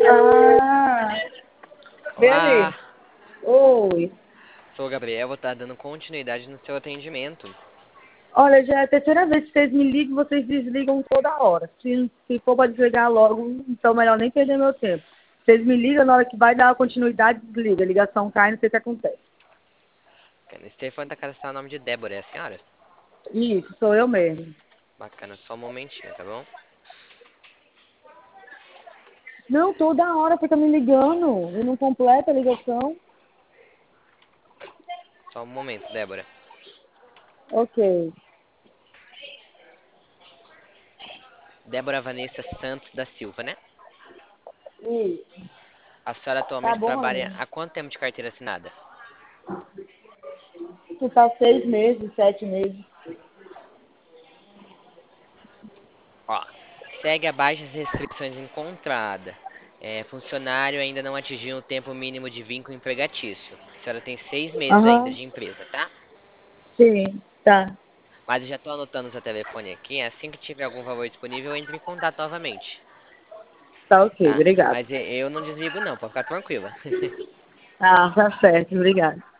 Ah, vem Olá, ali. Oi. sou o Gabriel, vou estar dando continuidade no seu atendimento. Olha, já é a terceira vez que vocês me ligam, vocês desligam toda hora. Se for para desligar logo, então melhor nem perder meu tempo. Vocês me ligam, na hora que vai dar a continuidade, desliga. A ligação cai, não sei o que acontece. Esse telefone tá cadastrado o nome de Débora, é a senhora? Isso, sou eu mesmo. Bacana, só um momentinho, tá bom? Não, toda hora fica me ligando e não completa a ligação. Só um momento, Débora. Ok. Débora Vanessa Santos da Silva, né? Isso. A senhora Tá atualmente bom, trabalha amor. há quanto tempo de carteira assinada? Tu tá 6 meses, 7 meses. Ó, segue abaixo as restrições encontradas. Funcionário ainda não atingiu o tempo mínimo de vínculo empregatício. A senhora tem 6 meses ainda Aham. de empresa, tá? Sim, tá. Mas eu já tô anotando o seu telefone aqui. Assim que tiver algum valor disponível, eu entro em contato novamente. Tá ok, Tá? obrigado. Mas eu não desligo não, pode ficar tranquila. Ah, tá certo, obrigado.